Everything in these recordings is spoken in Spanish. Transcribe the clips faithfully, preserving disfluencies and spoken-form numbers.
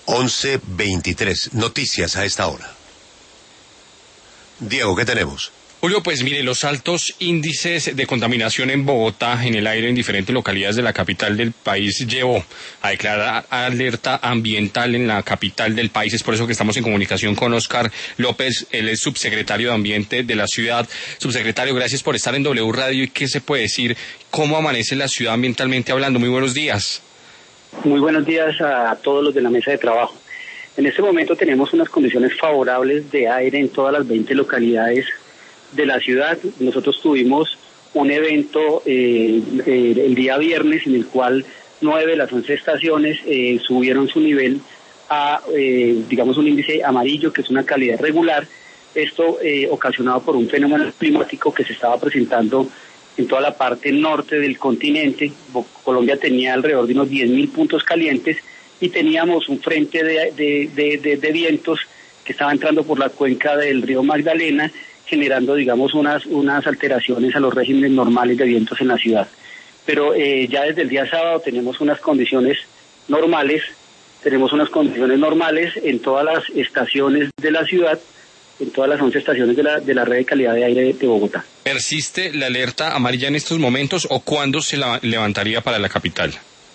once veintitrés. Noticias a esta hora. Diego, ¿qué tenemos? Julio, pues mire, los altos índices de contaminación en Bogotá, en el aire en diferentes localidades de la capital del país, llevó a declarar alerta ambiental en la capital del país. Es por eso que estamos en comunicación con Oscar López, él es subsecretario de Ambiente de la ciudad. Subsecretario, gracias por estar en W Radio. ¿Y qué se puede decir? ¿Cómo amanece la ciudad ambientalmente hablando? Muy buenos días. Muy buenos días a todos los de la mesa de trabajo. En este momento tenemos unas condiciones favorables de aire en todas las veinte localidades de la ciudad. Nosotros tuvimos un evento eh, eh, el día viernes en el cual nueve de las once estaciones eh, subieron su nivel a, eh, digamos, un índice amarillo, que es una calidad regular. Esto eh, ocasionado por un fenómeno climático que se estaba presentando en toda la parte norte del continente. Colombia tenía alrededor de unos diez mil puntos calientes y teníamos un frente de, de, de, de, de vientos que estaba entrando por la cuenca del río Magdalena, generando, digamos, unas unas alteraciones a los regímenes normales de vientos en la ciudad. Pero eh, ya desde el día sábado tenemos unas condiciones normales, tenemos unas condiciones normales en todas las estaciones de la ciudad, en todas las once estaciones de la de la red de calidad de aire de, de Bogotá. ¿Persiste la alerta amarilla en estos momentos o cuándo se la levantaría para la capital?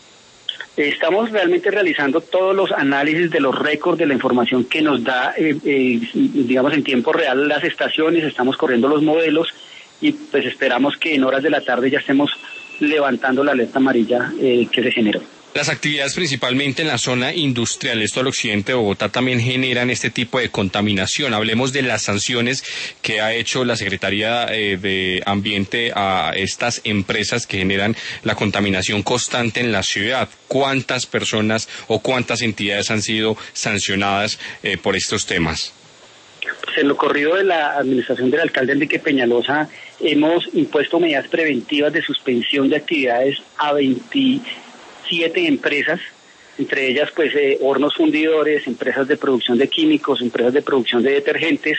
Estamos realmente realizando todos los análisis de los récords de la información que nos da, eh, eh, digamos, en tiempo real las estaciones. Estamos corriendo los modelos y pues esperamos que en horas de la tarde ya estemos levantando la alerta amarilla eh, que se generó. Las actividades principalmente en la zona industrial, esto al occidente de Bogotá, también generan este tipo de contaminación. Hablemos de las sanciones que ha hecho la Secretaría eh, de Ambiente a estas empresas que generan la contaminación constante en la ciudad. ¿Cuántas personas o cuántas entidades han sido sancionadas eh, por estos temas? Pues en lo corrido de la administración del alcalde Enrique Peñalosa hemos impuesto medidas preventivas de suspensión de actividades a veintisiete empresas, entre ellas pues eh, hornos fundidores, empresas de producción de químicos, empresas de producción de detergentes.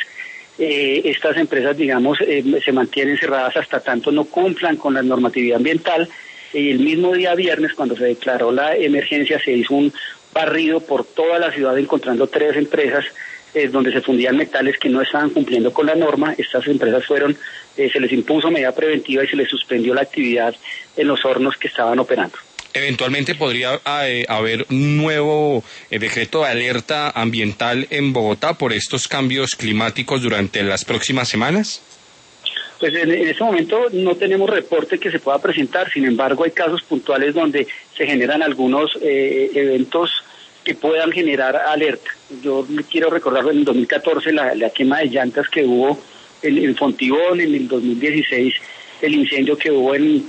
Eh, estas empresas, digamos, eh, se mantienen cerradas hasta tanto no cumplan con la normatividad ambiental. Y el mismo día viernes, cuando se declaró la emergencia, se hizo un barrido por toda la ciudad encontrando tres empresas eh, donde se fundían metales que no estaban cumpliendo con la norma. Estas empresas fueron, eh, se les impuso medida preventiva y se les suspendió la actividad en los hornos que estaban operando. ¿Eventualmente podría eh, haber un nuevo eh, decreto de alerta ambiental en Bogotá por estos cambios climáticos durante las próximas semanas? Pues en, en este momento no tenemos reporte que se pueda presentar. Sin embargo, hay casos puntuales donde se generan algunos eh, eventos que puedan generar alerta. Yo quiero recordar en el dos mil catorce la, la quema de llantas que hubo en, en Fontibón, en el dos mil dieciséis el incendio que hubo en,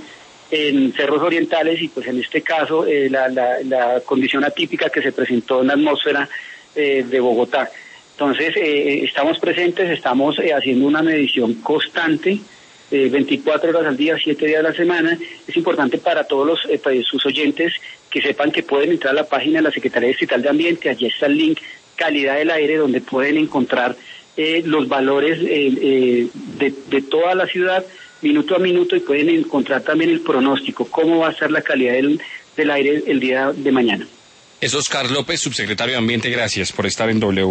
en Cerros Orientales y pues en este caso eh, la, la, la condición atípica que se presentó en la atmósfera eh, de Bogotá. Entonces, eh, estamos presentes, estamos eh, haciendo una medición constante, eh, veinticuatro horas al día, siete días a la semana. Es importante para todos los, eh, para sus oyentes que sepan que pueden entrar a la página de la Secretaría Distrital de Ambiente, allí está el link Calidad del Aire, donde pueden encontrar eh, los valores eh, eh, de, de toda la ciudad, minuto a minuto, y pueden encontrar también el pronóstico, cómo va a ser la calidad del, del aire el día de mañana. Es Oscar López, subsecretario de Ambiente, gracias por estar en W.